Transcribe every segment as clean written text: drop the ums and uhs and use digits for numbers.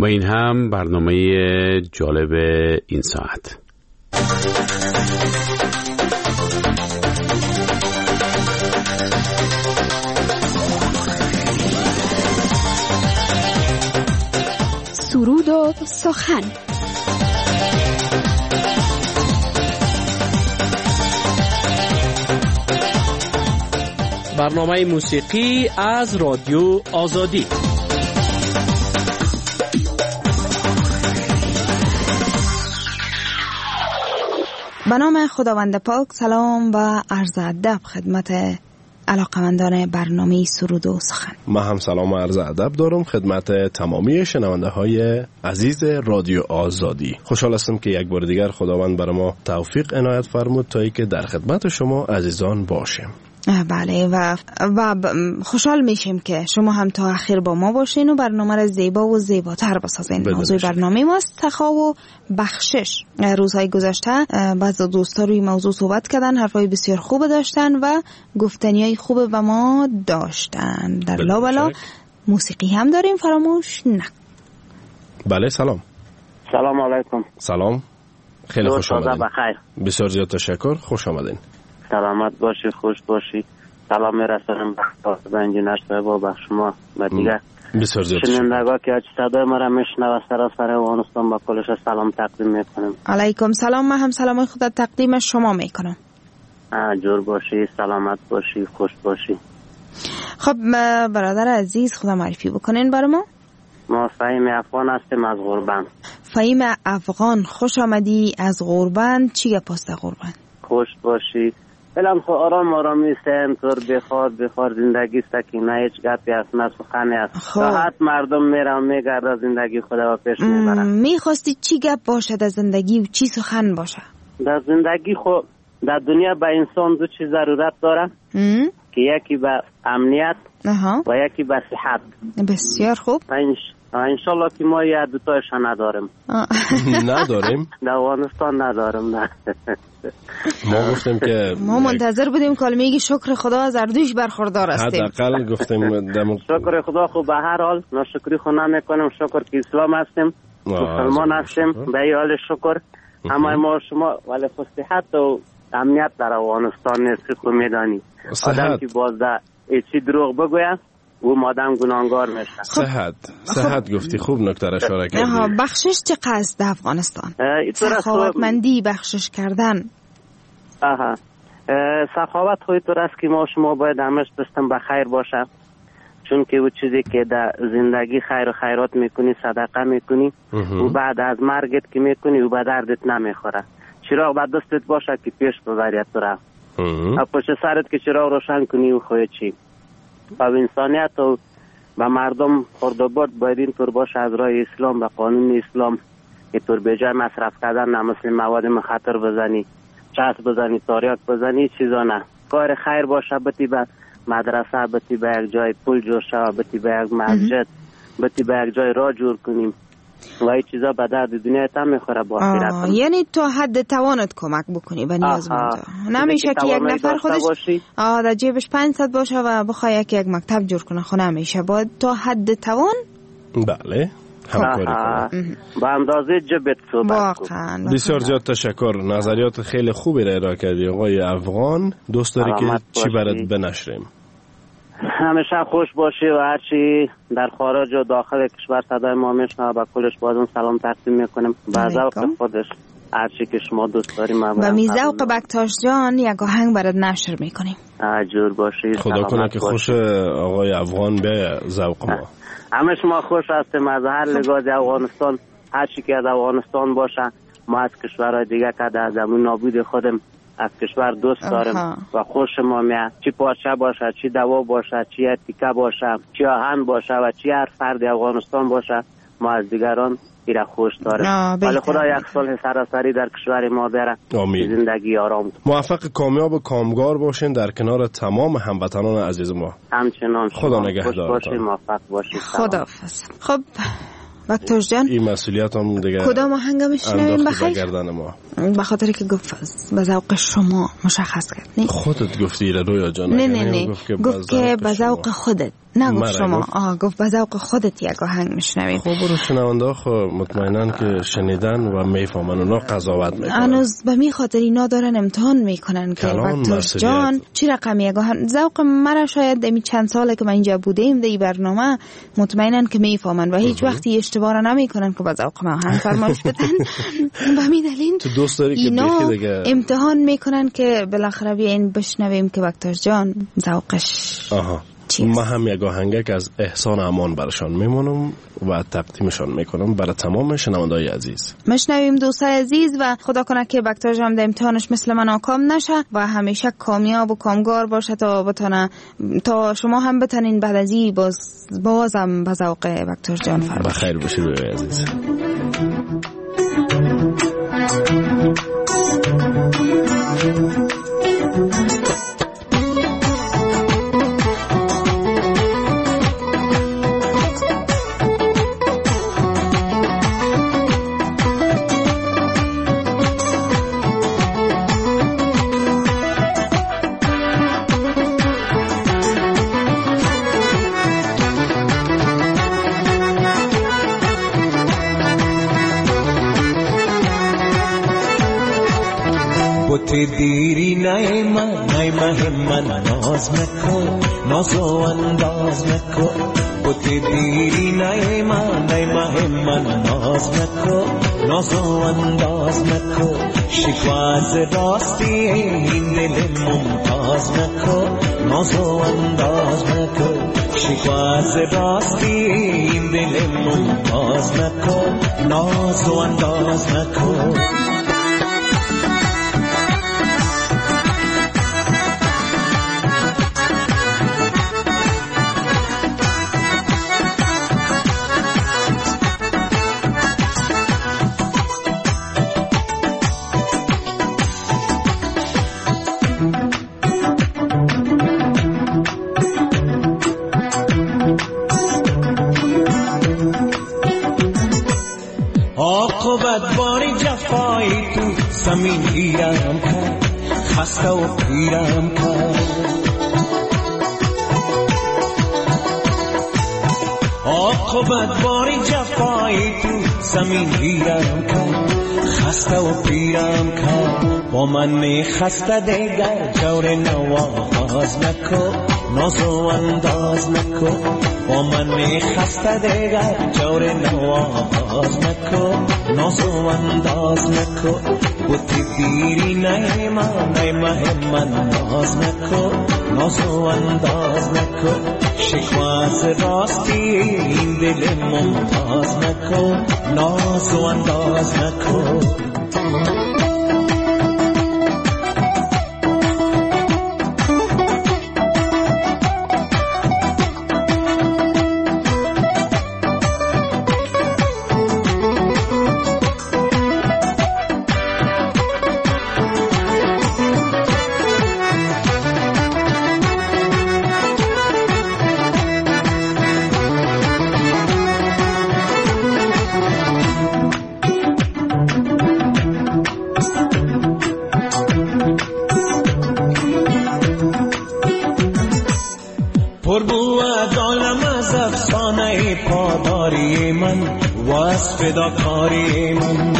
و این هم برنامه جالب این ساعت. سرود و سخن. برنامه موسیقی از رادیو آزادی. به نام خداوند پاک، سلام و عرض ادب خدمت علاقمندان برنامه سرود و سخن. من هم سلام و عرض ادب دارم خدمت تمامی شنونده های عزیز رادیو آزادی. خوشحال هستم که یک بار دیگر خداوند بر ما توفیق عنایت فرمود تا اینکه در خدمت شما عزیزان باشیم. بله و خوشحال میشیم که شما هم تا آخر با ما باشین و برنامه را زیبا و زیباتر بسازین. موضوع برنامه ماست سخا و بخشش. روزهای گذشته بعضی دوستا روی موضوع صحبت کردن، حرفای بسیار خوب داشتن و گفتنیای خوب به ما داشتن. در لابلا موسیقی هم داریم، فراموش نه. بله سلام علیکم. سلام، خیلی خوش آمدین. بسیار زیاد تشکر، خوش آمدین. سلامت باشی، خوش باشی. سلام میرسونم به انجینر صاحب و به شما و دیگه بسیار زیاد شنوندگان که صدای ما را میشنوه سراسر افغانستان با کلش سلام تقدیم میکنم. علیکم سلام. من هم سلامای خدا تقدیم شما میکنم. جور باشی، سلامت باشی، خوش باشی. خب برادر عزیز خدا معرفی بکنین برای ما. ما فهیم افغان هستیم از غربند. فهیم افغان، خوش آمدی از غربند. چی گپ است غربند؟ خوش باشی. بلند خو آرام میستن طور بخار زندگی سکینه، هیچ گپی است نه سخنی است. راحت مردم میرن میگردن زندگی خدا و پیش میبرن. میخواستی چی گپ باشه در زندگی و چی سخن باشه؟ در زندگی خو در دنیا به انسان دو چیز ضرورت داره که یکی به امنیت و یکی به صحت. بسیار خوب. انشالله که ما یه دوتایش نداریم. نداریم؟ در افغانستان نداریم. نه ما گفتیم که ما منتظر بودیم کلمه‌ای شکر خدا از اردوش برخوردار هستیم. حداقل گفتیم شکر خدا خو به هر حال ناشکری خو نمیکنیم. شکر که اسلام هستیم، مسلمان هستیم، به این حال شکر. همه ما شما ولی صحت و امنیت در افغانستان نیست خو میدانی. آدم که باز در چی دروغ بگوید او مادم گناهگار میشه. صحت گفتی، خوب نکته را اشاره کردی. بخشش چه قصد در افغانستان؟ سخاوتمندی، بخشش کردن. سخاوت خوی طور است که ما شما باید همش دستم به خیر باشه، چون که او چیزی که در زندگی خیر و خیرات میکنی، صدقه میکنی و بعد از مرگت که میکنی و به دردت نمیخوره. چراغ به دستت باشه که پیش ببرید تو را پشت سرت که چراغ روشن کنی و خوی چی و انسانیت و به مردم خردوباد باید این طور باشه از راه اسلام و قانون اسلام که طور به جای مصرف کردن نه مثل مواد مخدر بزنی، چسب بزنی، تاریک بزنی، چیزا نه. کار خیر باشه، بتی به مدرسه، بتی به یک جای پول جور شود، بتی به یک مسجد، بتی به یک جای راه جور کنیم و این چیزا به درد دنیا تا میخوره با آخرت. یعنی تو حد توانت کمک بکنی به نیازمندا. نمیشه که یک نفر خودش در جیبش 500 باشه و بخواد یک مکتب جور کنه. خو نمیشه، باید تو حد توان. بله همکاری کنه با اندازه جبت صحبت کن. بسیار زیاد تشکر. نظریات خیلی خوبی را ارائه کردی آقای افغان. دوست داری که چی برات بنشریم؟ همیشه خوش باشی و هرچی در خارج و داخل کشور صدای ما میشنوه با کلش بازم سلام تقدیم میکنیم. با ذوق خودش هرچی که شما دوست داری ما و می ذوق بکتاش جان یک آهنگ برات نشر میکنیم. جور باشی. خدا کنه که خوش آقای افغان به ذوق ما. همه شما خوش هستیم از هر لحاظ افغانستان. هرچی که از افغانستان باشه ما از کشورهای دیگه که در زمین نابود خودم از کشور دوست داریم و خوش ما میاد. چی پارچه باشه، چی دوا باشه، چی تیکه باشه، چی آهن باشه و چی هر فرد افغانستان باشه ما از دیگران ایره خوش داریم. ولی خدا یک صلح سراسری در کشور ما بیاره. زندگی آرام. موفق، کامیاب و کامگار باشین در کنار تمام هموطنان عزیز ما. همچنان. خدا نگهدارتان. موفق باشید. خداحافظ. خب بکتاش جان، این مسئولیت هم دیگه کدام آهنگ میشنویم بخیر؟ گردن ما. به خاطر که گفت به ذوق شما مشخص کرد. نه خودت گفتی رویا جان. نه گفت که به ذوق خودت، نه گفت شما. گفت به ذوق خودت یک آهنگ میشنویم. خب برو شنونده ها مطمئنن که شنیدن و میفهمن، اونا قضاوت میکنن. هنوز به می خاطر اینا دارن امتحان میکنن که بکتاش جان چی رقم یک آهنگ. ذوق مرا شاید دمی چند ساله که من اینجا بودیم در این برنامه مطمئنن که میفهمن و هیچ وقتی اشتباه را نمیکنن که به ذوق ما آهنگ فرمایش بدن. به همین دلیل تو دوست داری که اینا دیگه امتحان میکنن که بالاخره بیاین بشنویم که بکتاش جان ذوقش. ما هم یک آهنگ که از احسان امان برشان میمونم و تقدیمشان میکنم برای تمام شنونده‌های عزیز. مشنویم دوستای عزیز و خدا کنه که بکتاش هم در امتحانش مثل من ناکام نشه و همیشه کامیاب و کامگار باشه تا شما هم بتونین بعد از این بازم به ذوق بکتاش جان فرمایید. بخیر باشید عزیز. بوتی دیری نیما همن ناز مکن نازو انداز مکن. بوتی دیری نیما همن ناز مکن نازو انداز مکن. شکواز راستی این دل ممتاز مکن نازو انداز مکن. شکواز راستی این دل ممتاز مکن نازو انداز مکن. عاقبت باری جفایی تو زمین گیرم کرد خسته و پیرم کرد. عاقبت باری جفایی تو زمین گیرم کرد خسته و پیرم کرد. با من خسته دیگر جور نواز نکن نازو انداز نکن. با من خسته دیگر جور نواز نکن نازو انداز نکن. بوتی دیری نیما همن ناز نکن نازو انداز نکن. شکواز راستی این دل ممتاز نکن نازو انداز نکن. پاداری من واسه فداکاری من.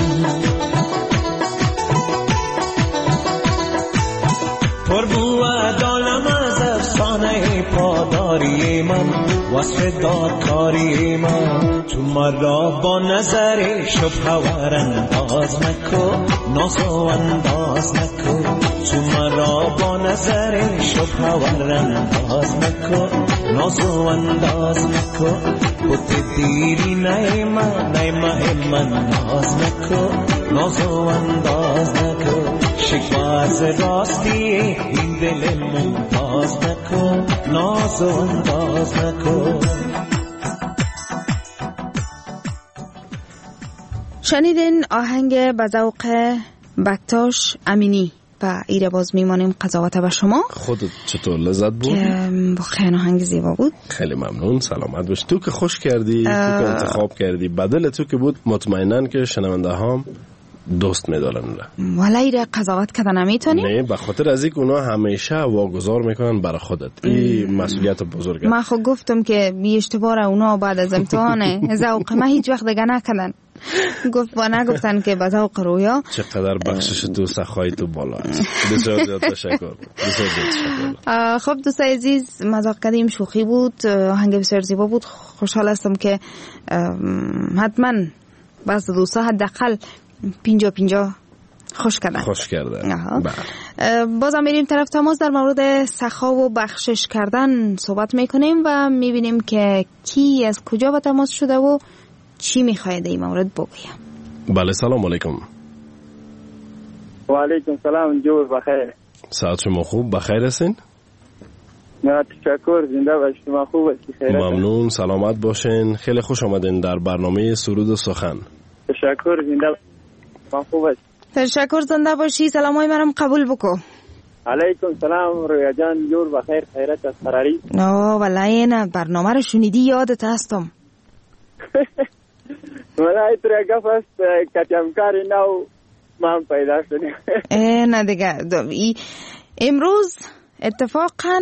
پر بود عالم از افسانه پاداری من واسه فداکاری من. تو مرا با نظر شبه ور انداز نکن نازو انداز نکن. تو مرا با نظر شبه ور انداز نکن نازو انداز نکن. بوتی دیری نیما همن ناز نکن نازو انداز نکن. شکواز راستی این دل ممتاز نکن نازو انداز نکن. شنیدین آهنگ به ذوق بکتاش امینی و ایره باز میمانیم قضاوت به شما. خودت چطور لذت بود؟ با خیلی آهنگ زیبا بود. خیلی ممنون، سلامت باش. تو که خوش کردی، تو که انتخاب کردی، بدل تو که بود مطمئنن که شنونده هم دوست میدارن. ولی را قضاوت کردن نمیتونی؟ نه، به خاطر از اینکه اونا همیشه واگذار میکنن برای خودت. این مسئولیت بزرگه. من خود گفتم که بی اشتباه اونا بعد از امتحان ذوق ما هیچ وقت دیگه نکردن. نگفتن که به ذوق رویا. چقدر بخشش تو سخای تو بالا است. بسیار زیاد تشکر. خب دوستای عزیز، مذاق کردیم، شوخی بود، آهنگ بسیار زیبا بود. خوشحال هستم که حتما بعض دوستا حداقل 50 خوش کرده. بازم میریم طرف تماس. در مورد سخا و بخشش کردن صحبت میکنیم و میبینیم که کی از کجا به تماس شده و چی میخواید این مورد بگویم. بله، سلام علیکم. و علیکم سلام. جور بخیر. ساعت شما خوب؟ بخیر هستین؟ نه تشکر، زنده باشید. شما خوب هستید؟ ممنون، سلامت باشین. خیلی خوش آمدین در برنامه سرود و سخن. تشکر، زنده شما خوب هستید؟ تشکر، زنده باشی. سلامای منم قبول بکو. علیکم سلام رویا جان، جور بخیر. خیرت از فراری. نه والله نه، برنامه رو شنیدی یادت هستم. والله تو گفت است کتیمکاری نو من پیدا شدیم. نه دیگه امروز اتفاقا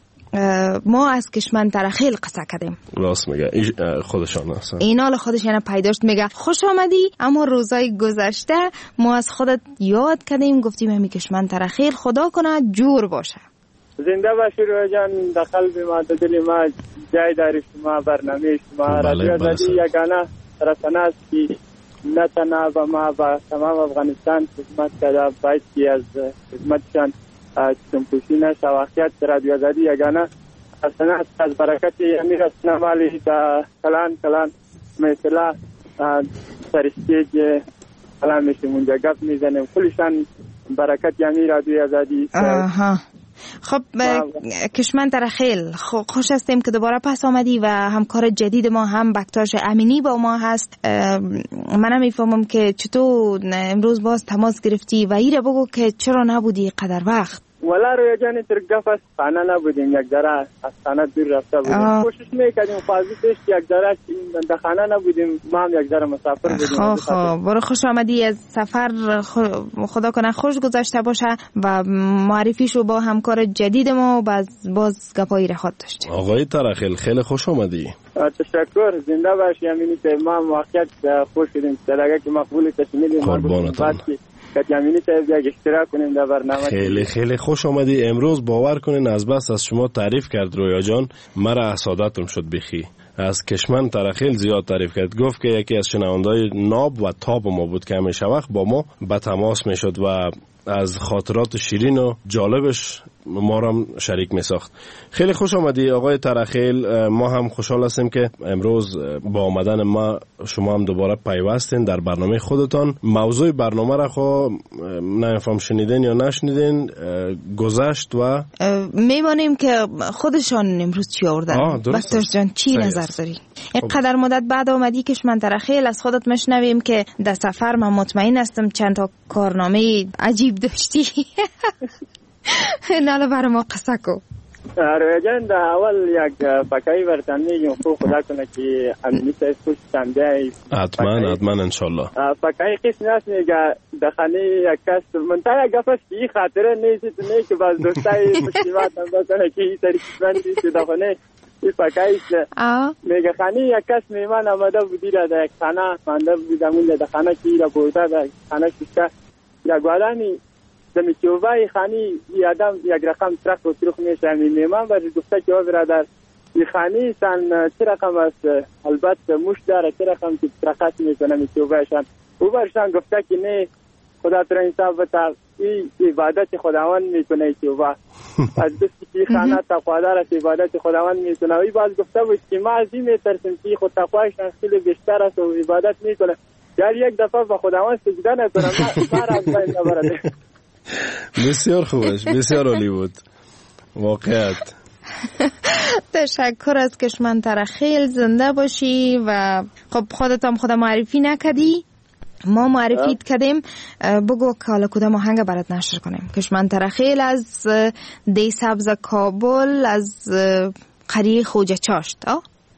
ما از کشمن ترخیل قصه کردیم. راست میگه، خودشان هستن اینا خودش یعنی پیداشت. میگه خوش آمدی، اما روزای گذشته ما از خودت یاد کردیم، گفتیم همی کشمن ترخیل خدا کنه جور باشه. زنده باشی رویا جان. در قلب ما، در دل ما جای داری شما، برنامه شما. رادیو آزادی یگانه رسانه است که نه تنها به ما و تمام افغانستان خدمت کرده. باید که از خدمتشان چنپوشی نشه. واقعیت رادیو آزادی یگانه رسانه است. از برکت یعنی رسانه مالی تا کلان مثلا سرستیج کلان میشه منجا گپ میزنیم. کلشان برکت یعنی رادیو آزادی. خب کشمن ترخیل خوش هستیم که دوباره پس آمدی و همکار جدید ما هم بکتاش امینی با ما هست. منم میفهمم که چطور امروز باز تماس گرفتی و ایره بگو که چرا نبودی قدر وقت. ولی روی جانی ترگف است خانه نبودیم، یک ذره از خانه دور رفته بودیم. کوشش میکردیم فاضی پیش یک ذره در خانه نبودیم، ما هم یک ذره مسافر بودیم. خب برو خوش آمدی از سفر، خدا کنه خوش گذشته باشه و معرفیشو با همکار جدید ما باز گپایی را خواهد داشت. آقای ترخیل خیلی خوش آمدی. تشکر، زنده باشی. یعنی که ما واقعیت خوش شدیم درگه که مقبول تشمیل قربانتان. کتیامینی تا یک اشتراک کنیم در برنامه. خیلی خوش آمدی. امروز باور کنین از بس از شما تعریف کرد رویا جان، مرا حسادتم شد بخی. از کشمن ترخیل زیاد تعریف کرد. گفت که یکی از شنوندای ناب و تاب ما بود که همیشه وقت با ما به تماس می شد و از خاطرات شیرین و جالبش ما را شریک می ساخت. خیلی خوش آمدی آقای ترخیل. ما هم خوشحال هستیم که امروز با آمدن ما شما هم دوباره پیوستین در برنامه خودتان. موضوع برنامه را خو نمیفهم شنیدین یا نشنیدین، گذشت و میبانیم که خودشان امروز چی آوردن. بکتاش جان چی نظر داری؟ اینقدر مدت بعد آمدی کشمن ترخیل، از خودت مشنویم که در سفر من مطمئن هستم چند تا کارنامه عجیب داشتی. نالا برای ما قصه کو. رویا جان در اول یک پکایی برتن میگیم خوب خدا کنه که امنی سایز خوش تنده. حتما انشالله. پکایی قسمی هست میگه دخانی یک کس منطقه گفت که این خاطره نیست نه که باز دوستای مسلمات هم بسنه که این تریکشمن نیست دخانه این پکاییش میگه خانی یک کس میمان آمده بودی را در یک خانه مانده بودمون در خانه که را برده در خانه ششته یک والانی دمی چوبای خانی ای آدم یک رقم ترک و ترخ میشه میمان و گفته که او برادر این خانی سن چه رقم است، البته مش داره چه رقم که ترکات میکنه می چوبایشان. او برشان گفته که نه خدا تر انصاف بتا این عبادت خداوند میکنه چوبا از دستی که خانه تقوادار است عبادت خداوند میکنه. ای باز گفته بود که ما از این میترسیم که خود تقوایشان خیلی بیشتر است و عبادت میکنه، در یک دفعه به خداوند سجده نکنه ما را از بین نبرده. بسیار خوبش، بسیار عالی بود واقعیت. تشکر از کشمن ترخیل، زنده باشی و خب خودت هم خدا معرفی نکدی، ما معرفیت کردیم. بگو که حالا کدام آهنگ برات نشر کنیم. کشمن ترخیل از دی سبز کابل از قریه خوجه چاشت.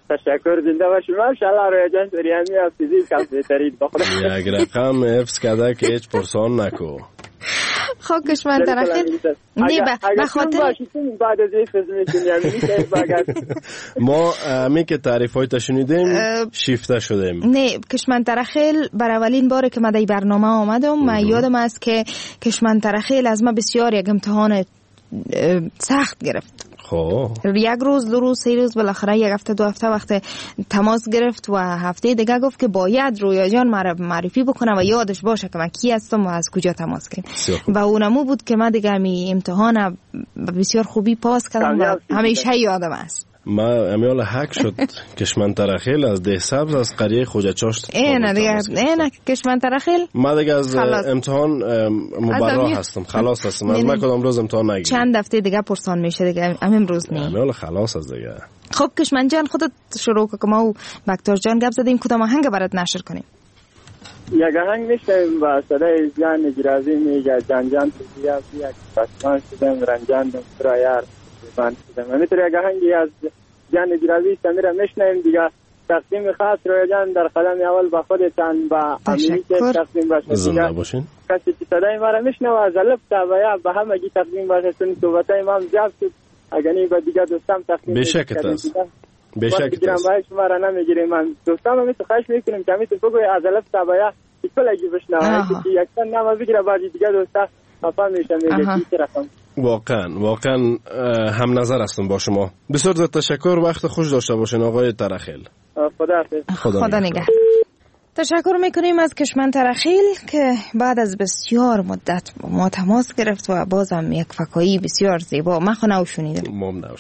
تشکر، زنده باشید. ماشاءالله رویا جان سریانی از فیزیک کم بهترین بخوره. یک رقم حفظ کرده که هیچ پرسان نکو. خب کشمن ترخیل نه به خاطر بعد از این خدمت ما همی که تعریف های تشنیدیم شیفته شدیم. نه کشمن ترخیل بر اولین باره که من در برنامه آمدم من یادم است که کشمن ترخیل از ما بسیار یک امتحان سخت گرفت. خب یک روز دو روز سه روز بالاخره یک هفته دو هفته وقت تماس گرفت و هفته دیگه گفت که باید رویا جان معرفی بکنه و یادش باشه که من کی هستم و از کجا تماس گرفتم و اونمو بود که من دیگه می امتحان بسیار خوبی پاس کردم و همیشه یادم است. ما امیال حق شد کشمن ترخیل از ده سبز از قریه خوجه چاشت. اینه دیگه اینه کشمن ترخیل ما دیگه از امتحان مبرا هستم، خلاص هستم. از من کدام روز امتحان نگیرم. چند هفته دیگه پرسان میشه دیگه، امروز نه. امیال خلاص از دیگه. خب کشمن جان خودت شروع که ما و بکتر جان گپ زدیم کدام آهنگ برات نشر کنیم؟ یک آهنگ میشنویم با صدای جان جرازی میگه جان جان تو بیا بیا پسمان شدم رنجاندم تو یار من شدم. میتونی یک آهنگی از جان جرازی سمیره میشنویم دیگه. تقسیم خاص رویا جان در قدم اول با خودتان با امینی که تقسیم باشه. زنده باشین. کسی که صدای ما را میشنوه از الف تا یا به همگی تقسیم باشه چون صحبتای ما زیاد شد. اگه با دیگه دوستان تقسیم بشک است. بشک است. ما شما را نمیگیریم. من دوستان هم تو خواهش میکنیم که میتون بگوی از الف تا یا کلگی بشنوه که یکتن نام بگیره بعد دیگه دوستا خفا میشه میگه چی رقم. واقعا هم نظر هستم با شما. بسیار زیاد تشکر، وقت خوش داشته باشین آقای ترخیل. خدا نگهدار. تشکر میکنیم از کشمن ترخیل که بعد از بسیار مدت ما تماس گرفت و بازم یک فکایی بسیار زیبا من خو نوشونیدم.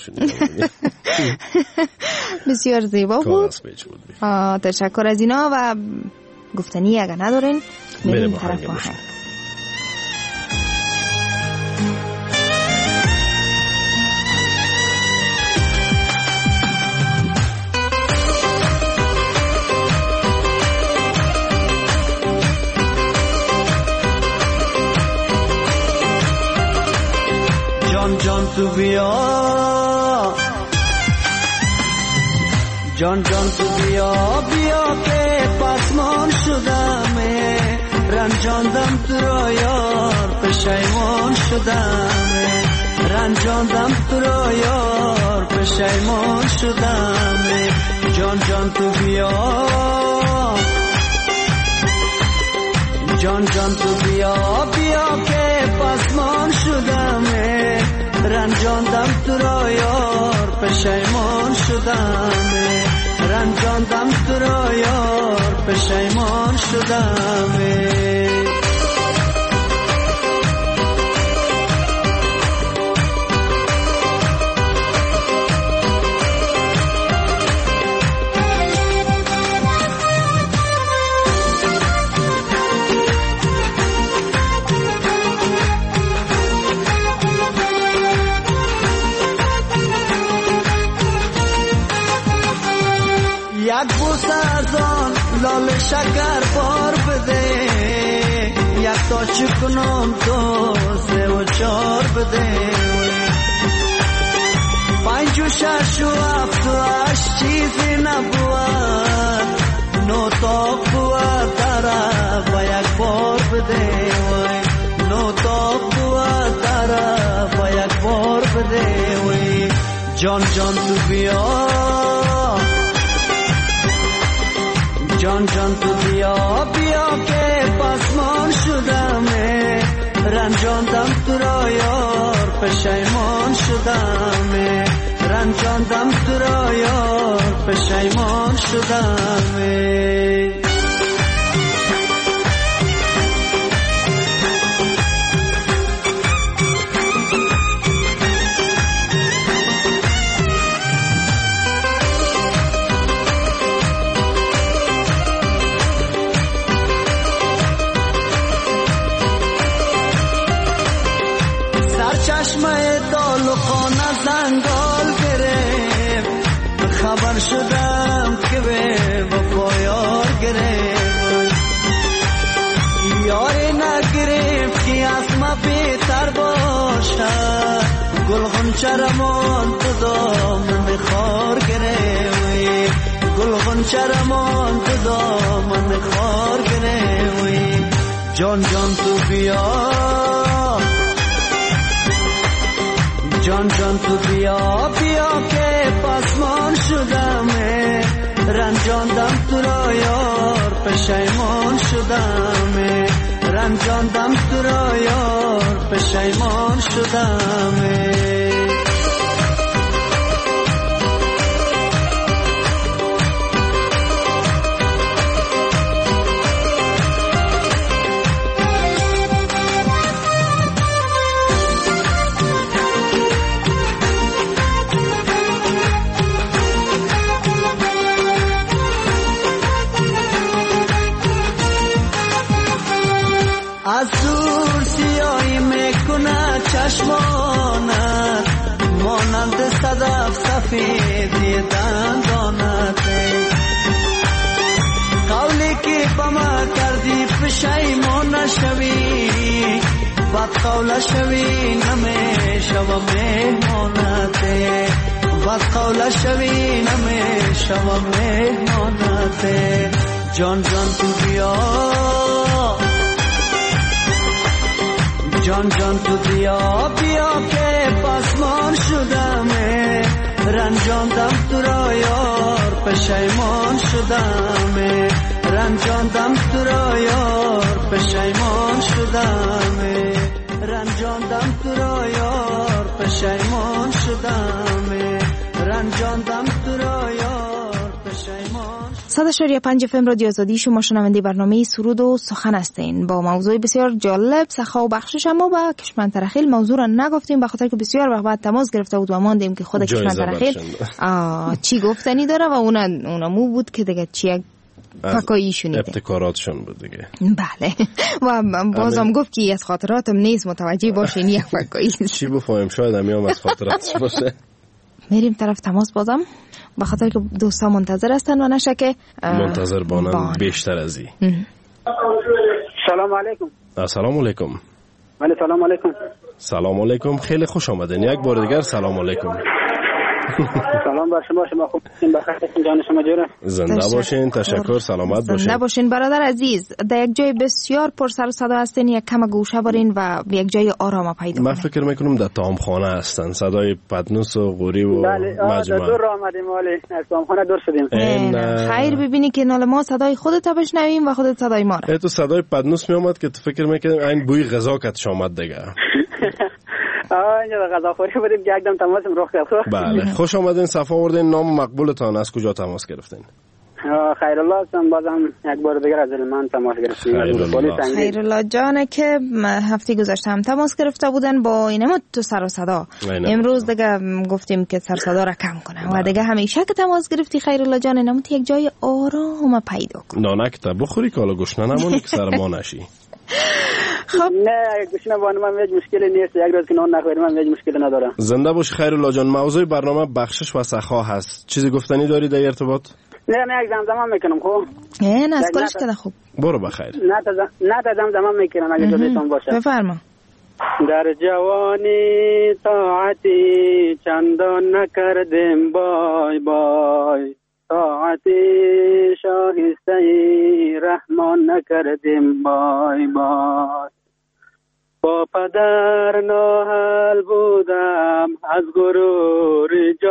بسیار زیبا بود. تشکر از اینا و گفتنی اگر ندارین میریم طرف آهنگ. جان جان تو بیا جان جان تو بیا بیا که پسمان شدم رنجاندم تو را یار پشیمان شدم رنجاندم تو را یار پشیمان شدم جان جان تو بیا جان جان تو بیا بیا که پسمان شدم رنجاندم تو را یار پشیمان شدم رنجاندم تو را یار پشیمان شدم یک بوسه از آن لال شکر بار بده یک تا چکنم تو سه و چار بده پنج و شش و هفت و هشت چیزی نبود نو تا بود طرف و یک بار بده نو تا بود طرف و یک بار بده جان جان تو بیا جان جان تو بیا بیا که پسمان شدم رنجاندم تو را یار پشیمان شدم رنجاندم تو را یار پشیمان شدم چشمه دالخانه زنگال گرفت خبر شدم که به وفا یار گرفت یاری نگرفت که از ما بهتر باشد گل غنچه رمان تو دامن خار گرفت چرمان تو دامن خار گرفتی جان جان تو بیا جان جان تو بیا بیا که پاسمان شدم رنجاندم تو را یار پشیمان شدم رنجاندم تو را یار پشیمان شدم از دور سیاهی میکنه چشمانت مانند صدف سفیدی دندانت قولی که با ما کردی پشیمان نشوی بد قول شوی نمیشوم مهمانت بد قول شوی نمیشوم مهمانت جان جان تو بیا جان جان تو بیا بیا که پاسمان شدم رنجاندم تو را یار پشیمان شدم رنجاندم تو را یار پشیمان شدم رنجاندم تو را یار پشیمان شدم رنجاندم تو را یار پشیمان 100.5 FM رادیو آزادی شما شنونده برنامه سرود و سخن هستین با موضوع بسیار جالب سخا و بخشش. اما با کشمن ترخیل موضوع را نگفتیم به خاطر که بسیار وقت بعد تماس گرفته بود و ماندیم که خود کشمن ترخیل چی گفتنی داره و اونمو بود که دیگه چی فکایی شنیده ابتکاراتشون بود دیگه. بله و بازم گفت که از خاطراتم نیست متوجه باشین یک فکایی چی بفهمیم شاید همیام از خاطراتش باشه. میریم طرف تماس بازم به خاطر که دوستا منتظر هستن و نشه که منتظر بانن بیشتر از این. سلام علیکم. سلام علیکم. ولی سلام علیکم. سلام علیکم. خیلی خوش آمدین یک بار دیگر. سلام علیکم. سلام بر شما. شما خوب هستین؟ بخیر هستین؟ جان شما جوره؟ زنده باشین. تشکر. سلامت باشین. زنده باشین برادر عزیز. در یک جای بسیار پر سر و صدا هستین، یک کم گوشه برین و یک جای آرام پیدا کنین. من فکر میکنم در طعامخانه هستن. صدای پدنوس و غوری و مجمع. دور آمدیم ولی از طعامخانه دور شدیم. خیر ببینی که نال ما صدای خودت بشنویم و خودت صدای ما را. تو صدای پدنوس می اومد که تو فکر میکنی این بوی غذا کتش آمد دیگه. اینجا غذاخوری بودیم که یکدم تماسم رخ کرد. بله خوش آمدین. صفا آوردین. نام مقبولتان از کجا تماس گرفتین؟ خیرالله هستم. بازم یک بار دیگر از من تماس گرفتیم. خیرالله جانه که هفته گذشته هم تماس گرفته بودن با اینم تو سر و صدا. امروز دیگه گفتیم که سر صدا را کم کنه و دیگه همیشه که تماس گرفتی خیرالله جان نموت یک جای آرام پیدا کن. نانک تا بخوری که حالا گشنه نمونی که سر ما نشی. خب نه گوشنا با من هیچ مشکلی نیست. یک روز که نان نخوریم من هیچ مشکلی ندارم. زنده باش خیرالله جان. موضوع برنامه بخشش و سخا هست. چیزی گفتنی داری در ارتباط؟ نه یک زمزمه میکنم. خب نه از کلش که خوب برو بخیر. نه تا زمزمه میکنم اگه جزیتون باشه. بفرما. در جوانی طاعتی چندان نکردیم بای بای طاعتی شایسته رحمان نکردیم بای بای با پدر نااهل بودم از غرور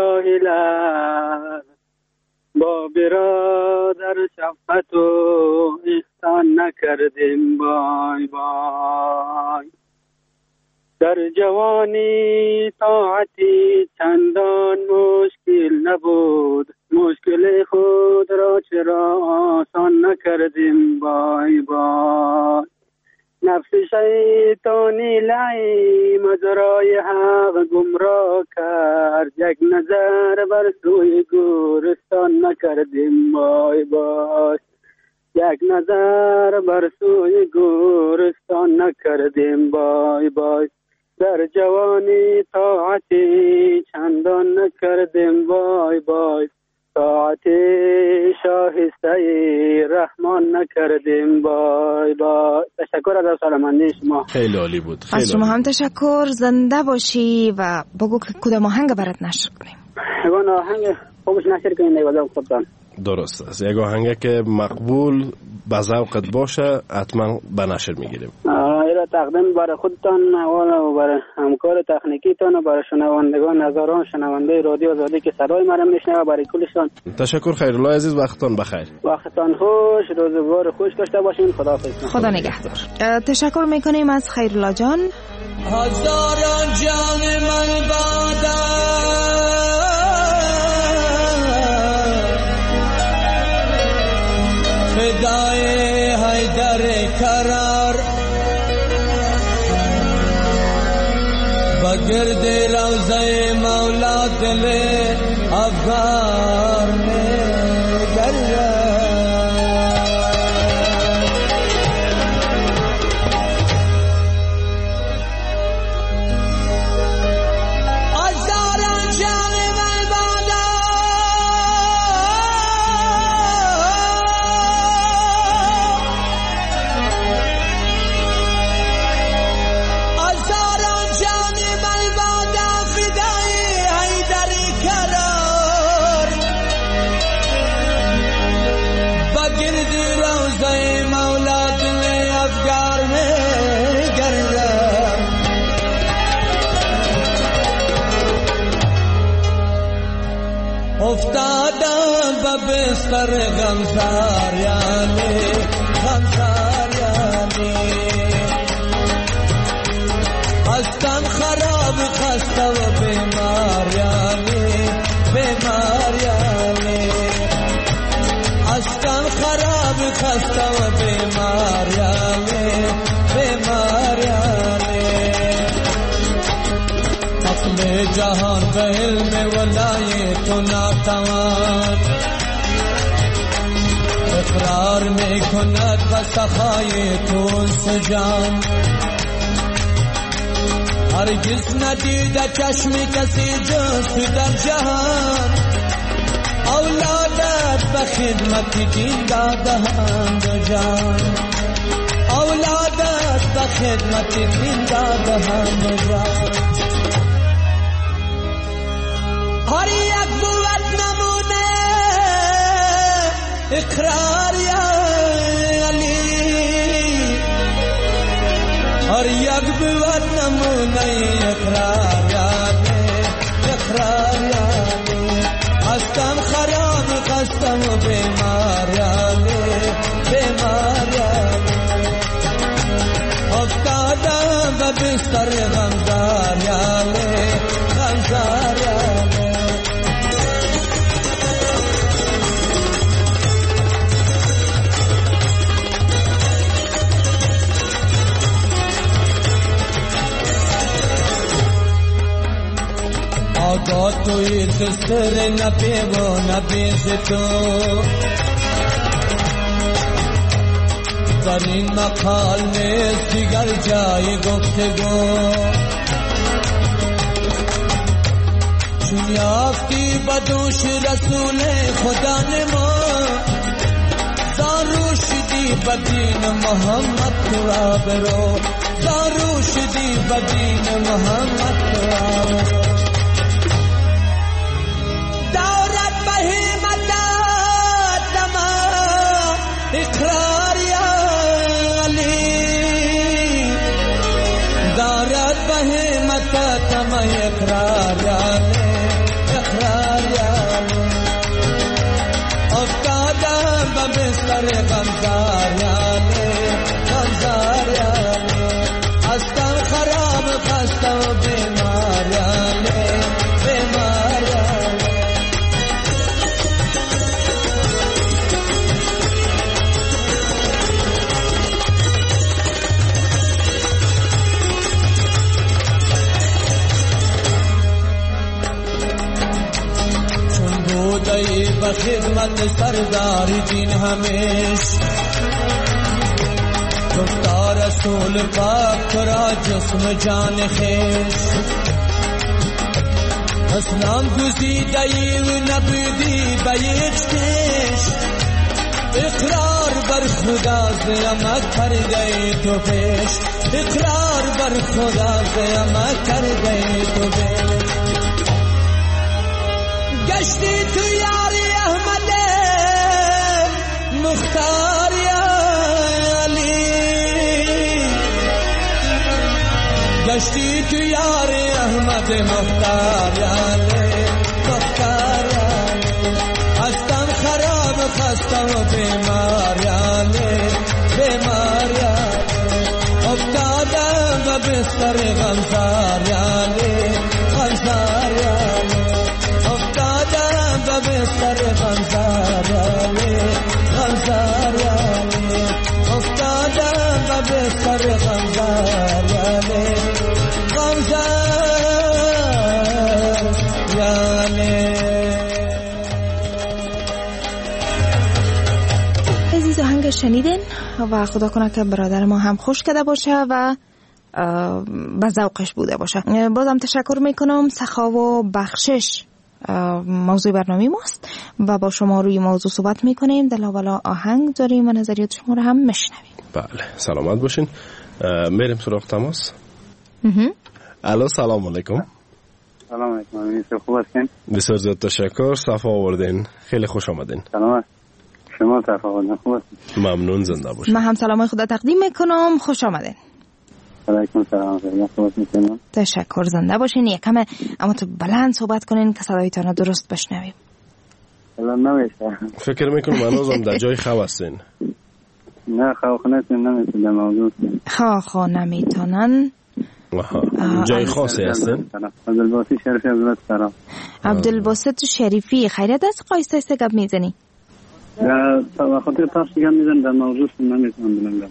جاهلت با برادر شفقت و احسان نکردیم بای بای در جوانی طاعتی چندان مشکل نبود مشکل خود را چرا آسان نکردیم بای بای نفس شیطانی لعی مجرای حق گمراه کرد یک نظر بر سوی گورستان نکردیم بای بای یک نظر بر سوی گورستان نکردیم بای بای در جوانی طاعتی چندان نکردیم بای بای طاعتی شایسته رحمان نکردیم بای بای. تشکر از سلامتی شما. خیلی عالی بود. از شما هم تشکر. زنده باشی و بگو که کدام آهنگ برات نشر کنیم. اون آهنگ خوبش نشر کنید دیگه خودتان. درست است. یک آهنگ که مقبول به ذوقت باشه حتما به نشر میگیریم. ایرا تقدیم برای خودتان و برای همکار تکنیکیتان و برای شنوندگان هزاران شنونده رادیو آزادی که صدای مرا میشنوه، برای کلشان تشکر. خیرالله عزیز، وقتتان بخیر. وقتتان خوش، روزگار خوش داشته باشین. خداحافظ. خدا نگهدار. تشکر میکنیم از خیرالله جان. هزاران جان من فدای حیدر کرار بگرد روضه مولا دل افغان میں گرد افتادم به بستر غمزاریانی هستم خراب خسته و بیماریانی هستم خراب خسته و بیماریانی اقل جهان به علم ولایت و ناتوان اقرار می کند به سخای تو سجان هرگز ندیده چشمی کسی جز در جهان اولادت به خدمت دین دادهاند جان اولادت به خدمت دین دادهاند جان هر یک بود نمونه اقرار یا علی هر یک بود نمونه اقرار یا علی هستم خراب خستم و بیمار یا علی افتادم به بستر غمزار یا علی آگاه توی دستر نبی و نبیز تو در این مقال نیست دیگر جای گفتگو چون یافتی بدوش رسول خدا نما زارو شدی بدین محمد تو آبرو زارو شدی بدین محمد تو آبرو دورت بهیمت دما اقرار یا علی دورت بهیمت دما اقرار یا علی افتادم به بستر غمزاریانی هستم خراب خسته و بیماریانی به خدمت سردار دین همیش گفتا رسول پاک ترا جسم جان خیش اسلام گزیده‌ای و نبودی به یک کش اقرار بر خدا زیامت کرده تو پیش اقرار بر خدا زیامت کرده تو پیش گشتی تو یاری احمد مختار یا علی گشتی تو یاری احمد مختار یا علی مختار یا علی هستم خراب خستم و بیمار یا علی بیمار یا علی افتادم و بستر غمزار یا علی غمزار یا علی افتادم و بستر غمزار یا علی غمزار یا علی افتادم و بستر غمزار یا علی غمزار یا علی. عزیز آهنگ شنیدین و خدا کنه که برادر ما هم خوش کرده باشه و به ذوقش بوده باشه. بازم تشکر میکنم. سخا و بخشش موضوع برنامه ماست و با شما روی موضوع صحبت میکنیم. دلاولا آهنگ داریم و نظریات شما رو هم میشنویم. بله سلامت باشین. میریم سراغ تماس. الو سلام علیکم. سلام علیکم. خوب هستین؟ بسیار زیاد تشکر. صفا آوردین. خیلی خوش آمدین. سلام. شما صفا آوردین. خوب هستین؟ ممنون. زنده باشین. من هم سلامای خدا تقدیم میکنم. خوش آمدین. علیکم سلام. خوب هستین؟ تشکر. زنده باشین. یکم اما تو بلند صحبت کنین که صدایتان رو درست بشنویم. الان نمیشه. فکر میکنم هنوزم در جای خواب هستین. نه خواب نمیتونن موضوع. خواب نمیتونن. جای خاصی هستن؟ عبدالباسط شریفی از سلام. عبدالباسط شریفی خیرت است. قایسته است گپ میزنی؟ به خاطر پس دیگه میزن در موضوع نمیتونم بلنگم.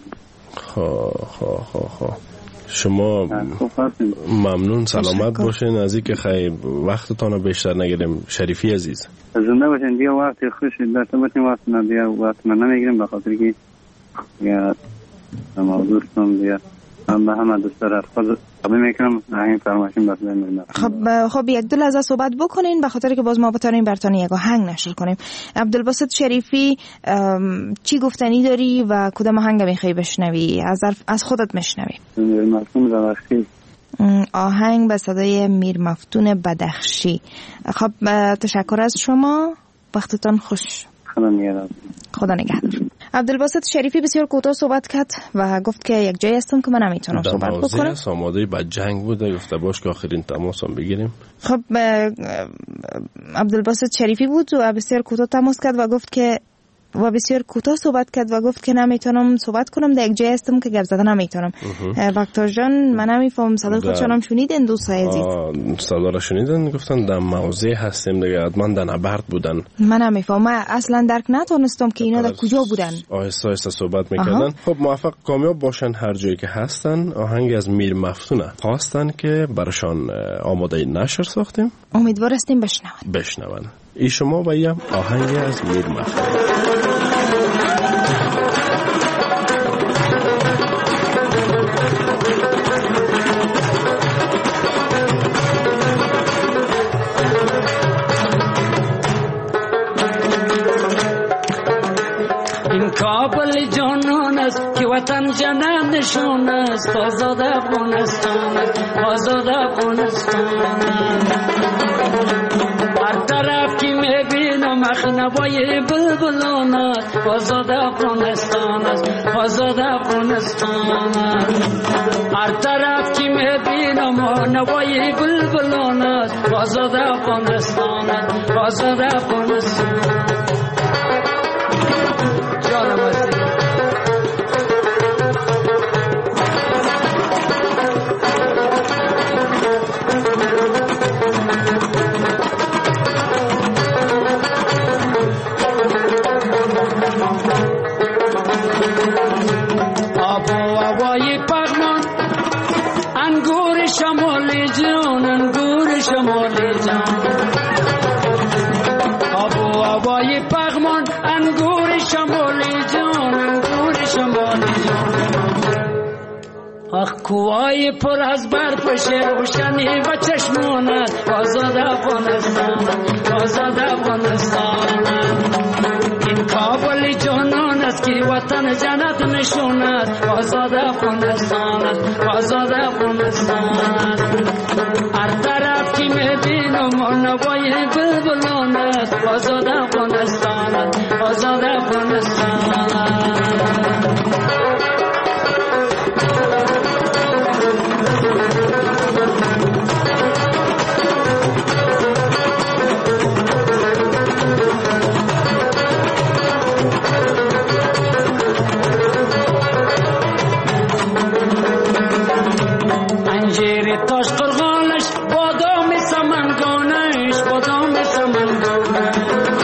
شما ممنون. سلامت باشین. از اینکه خیلی وقتتان رو بیشتر نگیریم. شریفی عزیز زنده باشین. دیگه وقتی خوشی داشته باشین. وقت نمیگیریم به خاطر که دیگه موضوع دیگه من به همه دوست دارد خود قبل میکنم آهنگ فرمایشیم بفرمایید. خب یک دو لحظه صحبت بکنین به خاطر که باز ما بتونیم براتون یک آهنگ نشر کنیم. عبدالباسط شریفی چی گفتنی داری و کدام آهنگ میخوای بشنوی؟ از خودت میشنوی. میر مفتون بدخشی. آهنگ به صدای میر مفتون بدخشی. خب تشکر از شما. وقتتان خوش. خدا نگهدار. عبدالباسط شریفی بسیار کوتاه صحبت کرد و گفت که یک جایی هستم که من نمیتونم صحبت بکنم. در آماده با جنگ بوده. گفته باش که آخرین تماس هم بگیریم. خب عبدالباسط شریفی بود و بسیار کوتاه تماس کرد و گفت که بسیار کوتاه صحبت کرد و گفت که نمیتونم صحبت کنم. در یک جایی هستم که گپ زدن نمیتونم. وقتا جان من نمیفهم صدای خودشون شنیدین دوستای عزیز؟ صدا را شنیدن. گفتن در موضع هستیم دیگه. حتما در نبرد بودن. من نمیفهم. من اصلا درک نتونستم که اینا در کجا بودن. آهسته آهسته صحبت میکردن. خب موفق کامیاب باشن هر جایی که هستن. آهنگ از میر مفتونه خواستن که برشان آماده نشر ساختیم. امیدوار هستیم بشنون. ای شما و یم آهنگ از میر مفتون. این کابل جانان است که وطن جنت نشان است. آزاد افغانستان است. آزاد افغانستان هر طرف که میبینم مخنوای بلبلان است. آزاد افغانستان است. آزاد افغانستان هر طرف که میبینم نوای بلبلان است. آزاد افغانستان است. آزاد افغانستان جانم است. کوهای پر از برف روشنی و چشمانت. آزاد افغانستان. آزاد افغانستان این کابل جانان است که وطن جنت نشاند. آزاد افغانستان. آزاد افغانستان هر طرف که میبینم نوای بلبلان است آزاد افغانستان است آزاد افغانستان تاش قرغانش بادام سمنگانش بادام سمنگانش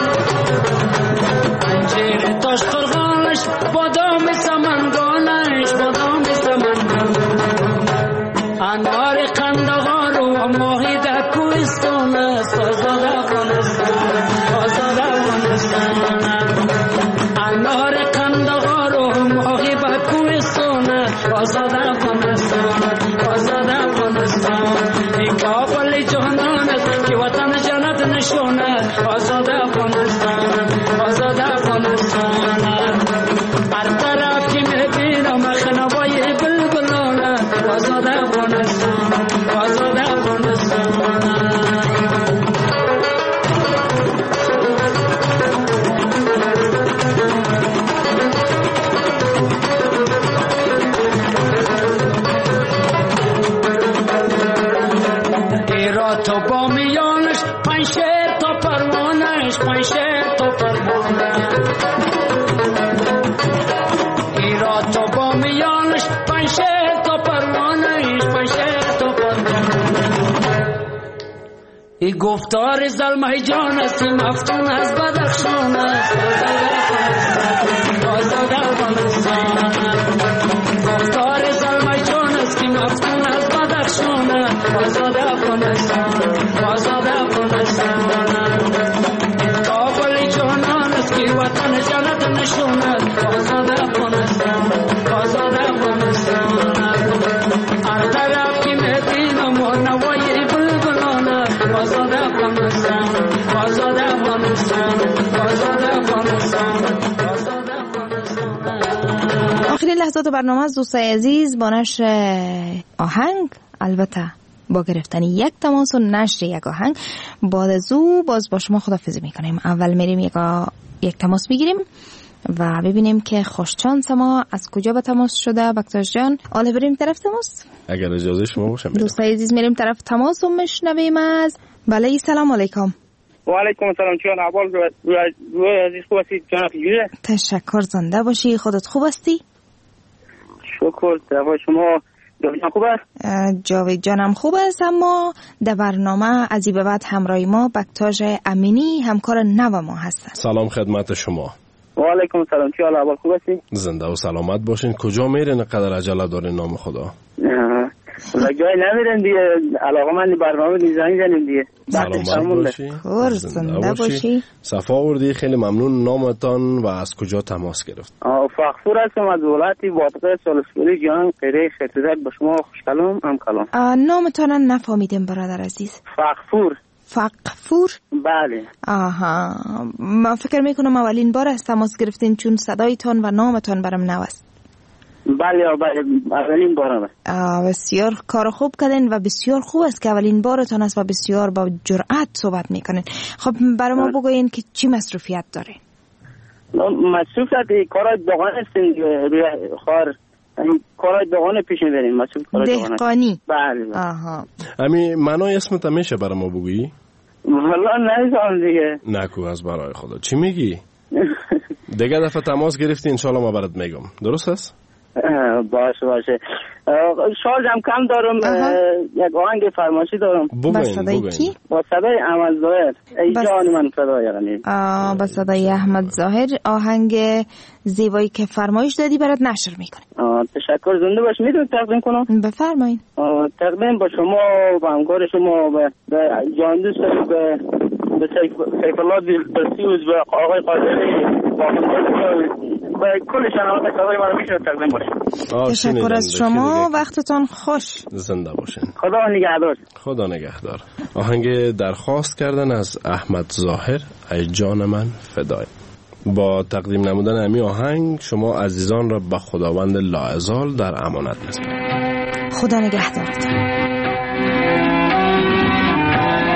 انجیر تاش قرغانش بادام سمنگانش بادام سمنگانش انوار قندهار و ماهی در کوهستان است آزاد افغانستان آزاد افغانستان انوار قندهار و ماهی در کوهستان است آزاد افغانستان آزاد ای کابل جهان است که وطن جنت نشان است آزاد افغانستان آزاد افغانستان هر طرف که میبینم خنوای بلبلان است آزاد افغانستان آزاد افغانستان تو با میانش پنشیر تا پروانش پنشیر تا پروانش ایرا تو با میانش پنشیر تا پروانش پنشیر تا پروانش ای گفتار زلمه جان است مفتون از بدخشان است آزاد افغانستان گفتار زلمه جان است مفتون از بدخشان است آزاد افغانستان آزاد افغانستان کابل جهان است که وطن جنت نشان است آزاد افغانستان آزاد افغانستان هر طرف که میبینم نوای بلبلان است آزاد افغانستان آزاد افغانستان آزاد افغانستان آزاد افغانستان. آخرین لحظات برنامه از دوستای عزیز با نشر آهنگ، البته با گرفتن یک تماس و نشر یک آهنگ. بعد از او باز با شما خداحافظی میکنیم. اول میریم یک تماس بگیریم و ببینیم که خوشچانس ما از کجا به تماس شده. بکتاش جان آله بریم طرف تماس اگر اجازه شما باشه. دوستای عزیز میریم طرف تماس و میشنویم از بله. سلام علیکم. و علیکم السلام. چون احوال روی عزیز خوب هستید جناب جویه؟ تشکر. زنده باشی. خودت خوب هستی؟ شکر. دوای شما جاوید خوب است؟ جاوید جانم خوب است. اما در برنامه از این به بعد همراه ما بکتاژ امینی همکار نو ما هستند. سلام خدمت شما. و علیکم السلام. چی حال احوال خوب هستی؟ زنده و سلامت باشین. کجا میرین قدر عجله دارین نام خدا؟ جای نمیرن دیگه، علاقه من برنامه دیزاین زنیم دیگه. سلامت باشی. زنده باشی. صفا آوردی. خیلی ممنون. نامتان و از کجا تماس گرفت؟ فخفور هستم از ولایت بادغه سالسپوری جان قره خطرزک. به شما خوش کلام هم کلام. نامتان نفهمیدم برادر عزیز. فخفور. فخفور؟ بله. آها، من فکر میکنم اولین بار از تماس گرفتین چون صدایتان و نامتان برام نو است. بله اولین بارم است. بسیار کار خوب کردین و بسیار خوب است که اولین بارتان است و بسیار با جرأت صحبت میکنین. خب برای ما بگوین که چی مصروفیت داره؟ مصروفیت کارای دهقان هستین روی خار، کارای دهقان پیش میبرین. مصروف کارای دهقانی. بله. آها. امی منای اسمت میشه برای ما بگویی؟ والله نمی‌دونم دیگه. نکو از برای خدا. چی میگی؟ دیگه دفعه تماس گرفتی انشالله ما برات میگم. درست است؟ باشه. شارژم کم دارم. یک آهنگ فرمایشی دارم. با صدای کی؟ با صدای احمد ظاهر. ای جان من صدای یعنی. با صدای احمد ظاهر آهنگ زیبایی که فرمایش دادی برات نشر میکنیم. تشکر. زنده باش. میتونم تقدیم کنم؟ بفرمایید. تقدیم با شما و همکار شما به جان دوست به سیف الله دلسوز و آقای قادری و کل شنوندگان صدای ما رو میشه تقدیم باشه. تشکر از شما. وقتتان خوش. زنده باشین. خدا نگهدار. خدا نگهدار. آهنگ درخواست کردن از احمد ظاهر، ای جان من فدای. با تقدیم نمودن امی آهنگ شما عزیزان را به خداوند لاازال در امانت می‌سپارم. خدا نگهدارتان.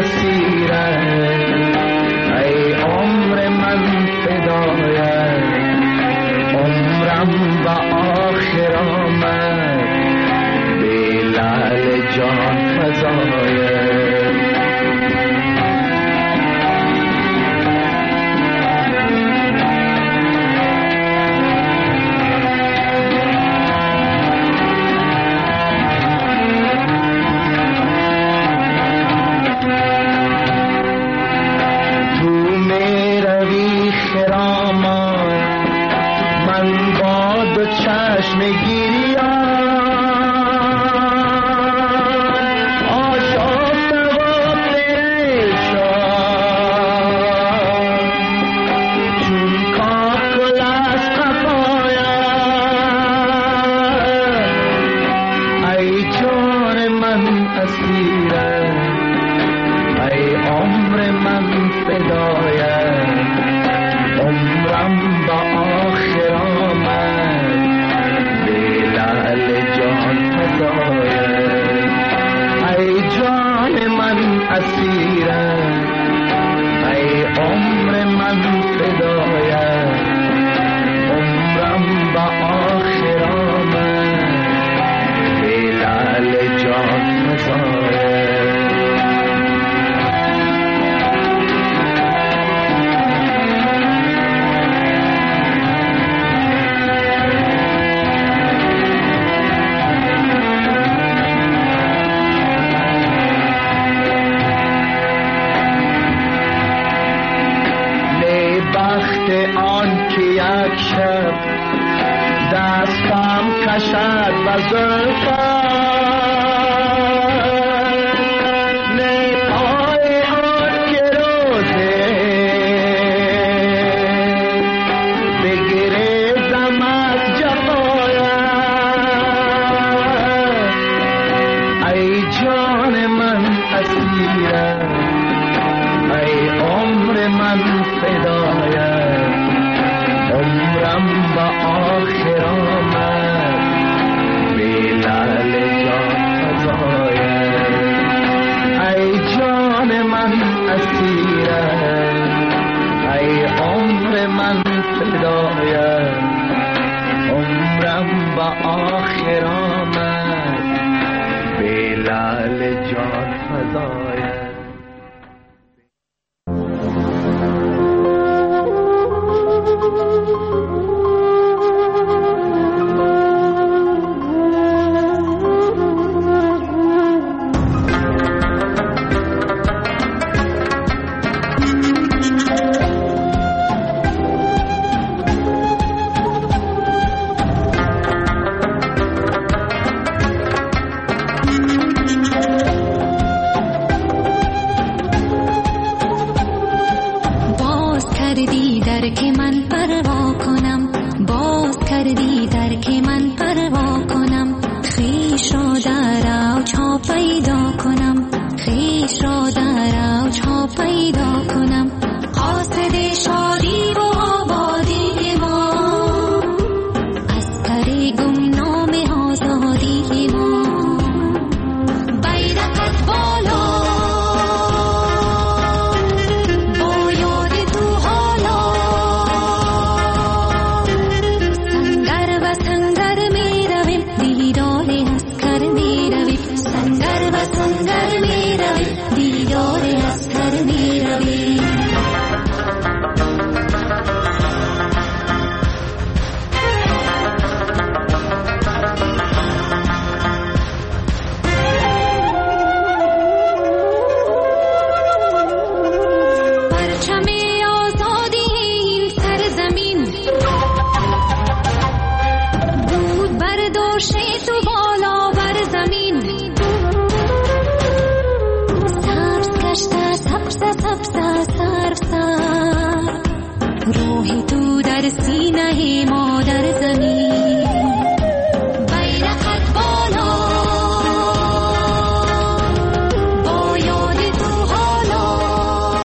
روحی تو در سینه ما